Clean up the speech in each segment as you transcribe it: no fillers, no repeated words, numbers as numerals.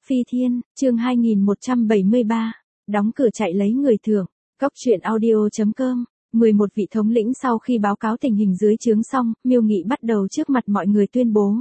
Phi Thiên, chương 2173, đóng cửa chạy lấy người thưởng, Cóc truyện audio.com. 11 vị thống lĩnh sau khi báo cáo tình hình dưới trướng xong, Miêu Nghị bắt đầu trước mặt mọi người tuyên bố.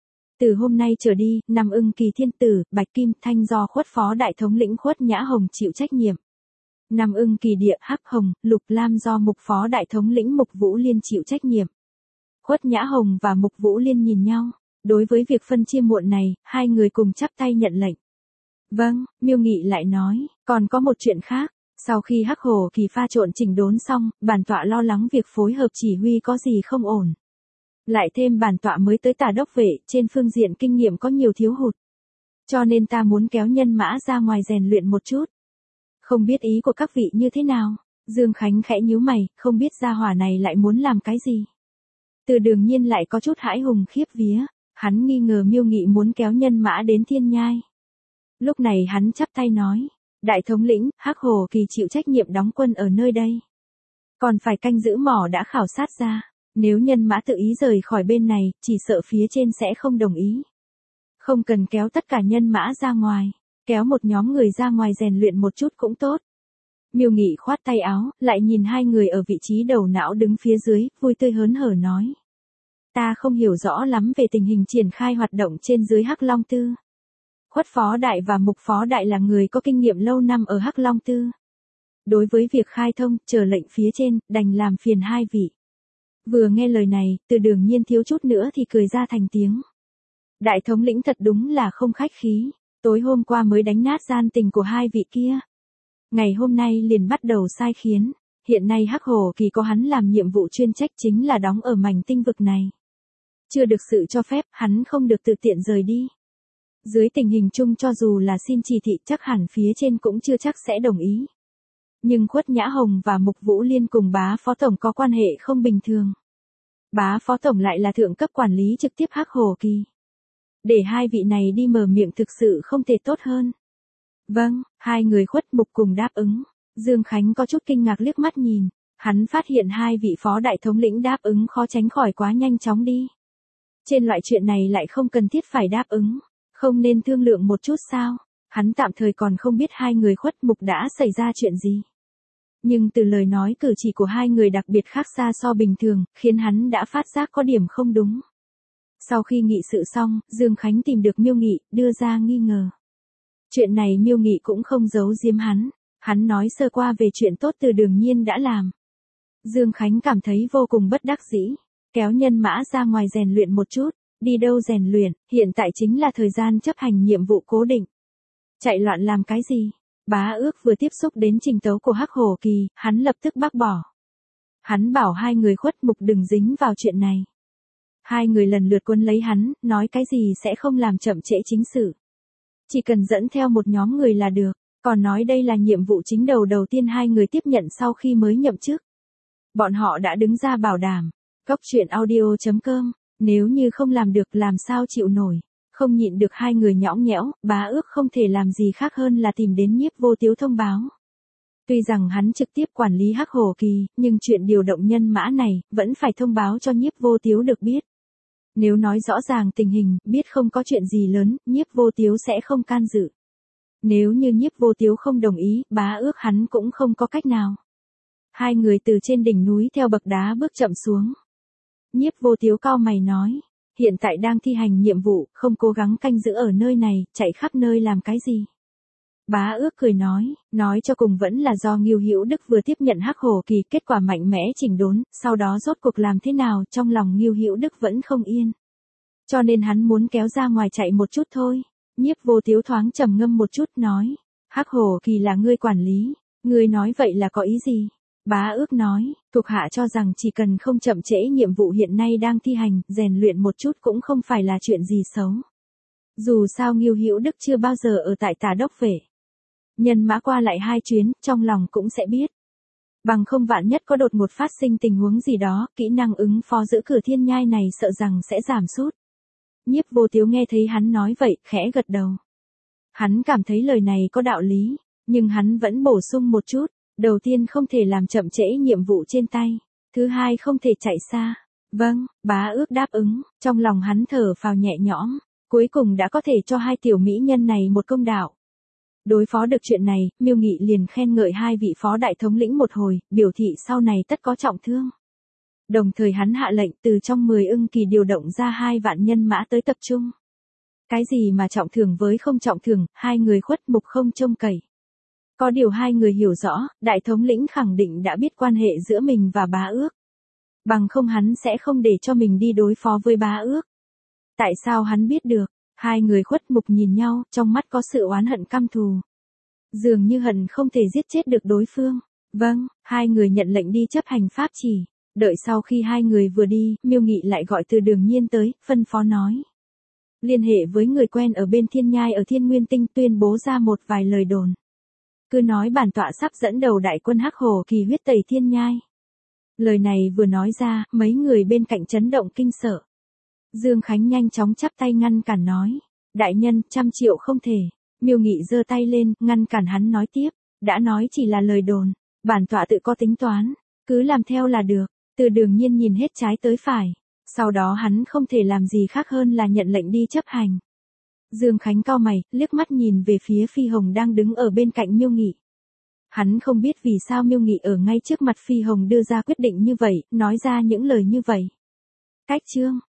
Từ hôm nay trở đi, Nam Ưng Kỳ Thiên Tử, Bạch Kim Thanh do Khuất Phó Đại Thống lĩnh Khuất Nhã Hồng chịu trách nhiệm. Nam Ưng Kỳ Địa, Hắc Hồng, Lục Lam do Mục Phó Đại Thống lĩnh Mục Vũ Liên chịu trách nhiệm. Khuất Nhã Hồng và Mục Vũ Liên nhìn nhau. Đối với việc phân chia muộn này, hai người cùng chắp tay nhận lệnh. Vâng, Miêu Nghị lại nói, còn có một chuyện khác. Sau khi Hắc Hổ Kỳ pha trộn chỉnh đốn xong, bản tọa lo lắng việc phối hợp chỉ huy có gì không ổn. Lại thêm bản tọa mới tới Tả Đốc Vệ, trên phương diện kinh nghiệm có nhiều thiếu hụt. Cho nên ta muốn kéo nhân mã ra ngoài rèn luyện một chút. Không biết ý của các vị như thế nào? Dương Khánh khẽ nhíu mày, không biết gia hỏa này lại muốn làm cái gì. Từ Đường Nhiên lại có chút hãi hùng khiếp vía. Hắn nghi ngờ Miêu Nghị muốn kéo nhân mã đến Thiên Nhai. Lúc này hắn chắp tay nói, Đại Thống lĩnh, Hắc Hổ Kỳ chịu trách nhiệm đóng quân ở nơi đây. Còn phải canh giữ mỏ đã khảo sát ra, nếu nhân mã tự ý rời khỏi bên này, chỉ sợ phía trên sẽ không đồng ý. Không cần kéo tất cả nhân mã ra ngoài, kéo một nhóm người ra ngoài rèn luyện một chút cũng tốt. Miêu Nghị khoát tay áo, lại nhìn hai người ở vị trí đầu não đứng phía dưới, vui tươi hớn hở nói. Ta không hiểu rõ lắm về tình hình triển khai hoạt động trên dưới Hắc Long Tư. Khuất Phó Đại và Mục Phó Đại là người có kinh nghiệm lâu năm ở Hắc Long Tư. Đối với việc khai thông, chờ lệnh phía trên, đành làm phiền hai vị. Vừa nghe lời này, Từ Đường Nhiên thiếu chút nữa thì cười ra thành tiếng. Đại Thống lĩnh thật đúng là không khách khí, tối hôm qua mới đánh nát gian tình của hai vị kia. Ngày hôm nay liền bắt đầu sai khiến, hiện nay Hắc Hổ Kỳ có hắn làm nhiệm vụ chuyên trách chính là đóng ở mảnh tinh vực này. Chưa được sự cho phép, hắn không được tự tiện rời đi. Dưới tình hình chung cho dù là xin chỉ thị chắc hẳn phía trên cũng chưa chắc sẽ đồng ý. Nhưng Khuất Nhã Hồng và Mục Vũ Liên cùng Bá Phó Tổng có quan hệ không bình thường. Bá Phó Tổng lại là thượng cấp quản lý trực tiếp Hắc Hổ Kỳ. Để hai vị này đi mở miệng thực sự không thể tốt hơn. Vâng, hai người Khuất Mục cùng đáp ứng. Dương Khánh có chút kinh ngạc liếc mắt nhìn. Hắn phát hiện hai vị Phó Đại Thống lĩnh đáp ứng khó tránh khỏi quá nhanh chóng đi. Trên loại chuyện này lại không cần thiết phải đáp ứng. Không nên thương lượng một chút sao? Hắn tạm thời còn không biết hai người Khuất Mục đã xảy ra chuyện gì. Nhưng từ lời nói cử chỉ của hai người đặc biệt khác xa so bình thường, khiến hắn đã phát giác có điểm không đúng. Sau khi nghị sự xong, Dương Khánh tìm được Miêu Nghị, đưa ra nghi ngờ. Chuyện này Miêu Nghị cũng không giấu giếm hắn. Hắn nói sơ qua về chuyện tốt Từ Đường Nhiên đã làm. Dương Khánh cảm thấy vô cùng bất đắc dĩ. Kéo nhân mã ra ngoài rèn luyện một chút. Đi đâu rèn luyện, hiện tại chính là thời gian chấp hành nhiệm vụ cố định. Chạy loạn làm cái gì? Bá Ước vừa tiếp xúc đến trình tấu của Hắc Hổ Kỳ, hắn lập tức bác bỏ. Hắn bảo hai người Khuất Mục đừng dính vào chuyện này. Hai người lần lượt cuốn lấy hắn, nói cái gì sẽ không làm chậm trễ chính sự. Chỉ cần dẫn theo một nhóm người là được, còn nói đây là nhiệm vụ chính đầu tiên hai người tiếp nhận sau khi mới nhậm chức. Bọn họ đã đứng ra bảo đảm. Cóc truyện audio.com. Nếu như không làm được làm sao chịu nổi, không nhịn được hai người nhõng nhẽo, Bá Ước không thể làm gì khác hơn là tìm đến Nhiếp Vô Tiếu thông báo. Tuy rằng hắn trực tiếp quản lý Hắc Hổ Kỳ, nhưng chuyện điều động nhân mã này, vẫn phải thông báo cho Nhiếp Vô Tiếu được biết. Nếu nói rõ ràng tình hình, biết không có chuyện gì lớn, Nhiếp Vô Tiếu sẽ không can dự. Nếu như Nhiếp Vô Tiếu không đồng ý, Bá Ước hắn cũng không có cách nào. Hai người từ trên đỉnh núi theo bậc đá bước chậm xuống. Nhiếp Vô Tiếu cau mày nói, hiện tại đang thi hành nhiệm vụ, không cố gắng canh giữ ở nơi này, chạy khắp nơi làm cái gì. Bá Ước cười nói cho cùng vẫn là do Ngưu Hữu Đức vừa tiếp nhận Hắc Hổ Kỳ kết quả mạnh mẽ chỉnh đốn, sau đó rốt cuộc làm thế nào trong lòng Ngưu Hữu Đức vẫn không yên. Cho nên hắn muốn kéo ra ngoài chạy một chút thôi. Nhiếp Vô Tiếu thoáng trầm ngâm một chút nói, Hắc Hổ Kỳ là ngươi quản lý, ngươi nói vậy là có ý gì? Bá Ước nói, thuộc hạ cho rằng chỉ cần không chậm trễ nhiệm vụ hiện nay đang thi hành, rèn luyện một chút cũng không phải là chuyện gì xấu. Dù sao Ngưu Hữu Đức chưa bao giờ ở tại Tả Đốc Vệ. Nhân mã qua lại hai chuyến, trong lòng cũng sẽ biết. Bằng không vạn nhất có đột ngột phát sinh tình huống gì đó, kỹ năng ứng phó giữ cửa Thiên Nhai này sợ rằng sẽ giảm sút. Nhiếp Vô Tiếu nghe thấy hắn nói vậy, khẽ gật đầu. Hắn cảm thấy lời này có đạo lý, nhưng hắn vẫn bổ sung một chút. Đầu tiên không thể làm chậm trễ nhiệm vụ trên tay. Thứ hai không thể chạy xa. Vâng, Bá Ước đáp ứng, trong lòng hắn thở phào nhẹ nhõm. Cuối cùng đã có thể cho hai tiểu mỹ nhân này một công đạo. Đối phó được chuyện này, Miêu Nghị liền khen ngợi hai vị phó đại thống lĩnh một hồi, biểu thị sau này tất có trọng thương. Đồng thời hắn hạ lệnh từ trong 10 ưng kỳ điều động ra 2 vạn nhân mã tới tập trung. Cái gì mà trọng thưởng với không trọng thưởng, hai người khuất mục không trông cậy. Có điều hai người hiểu rõ, đại thống lĩnh khẳng định đã biết quan hệ giữa mình và Bá Ước. Bằng không hắn sẽ không để cho mình đi đối phó với Bá Ước. Tại sao hắn biết được? Hai người khuất mục nhìn nhau, trong mắt có sự oán hận căm thù. Dường như hận không thể giết chết được đối phương. Vâng, hai người nhận lệnh đi chấp hành pháp chỉ. Đợi sau khi hai người vừa đi, Miêu Nghị lại gọi Từ Đường Nhiên tới, phân phó nói. Liên hệ với người quen ở bên Thiên Nhai ở Thiên Nguyên Tinh tuyên bố ra một vài lời đồn. Cứ nói bản tọa sắp dẫn đầu đại quân Hắc Hổ kỳ huyết tẩy Thiên Nhai. Lời này vừa nói ra, mấy người bên cạnh chấn động kinh sợ. Dương Khánh nhanh chóng chắp tay ngăn cản nói. Đại nhân, 100 triệu không thể. Miêu Nghị giơ tay lên, ngăn cản hắn nói tiếp. Đã nói chỉ là lời đồn. Bản tọa tự có tính toán. Cứ làm theo là được. Từ Đường Nhiên nhìn hết trái tới phải. Sau đó hắn không thể làm gì khác hơn là nhận lệnh đi chấp hành. Dương Khánh cau mày, liếc mắt nhìn về phía Phi Hồng đang đứng ở bên cạnh Miêu Nghị. Hắn không biết vì sao Miêu Nghị ở ngay trước mặt Phi Hồng đưa ra quyết định như vậy, nói ra những lời như vậy. Cách chương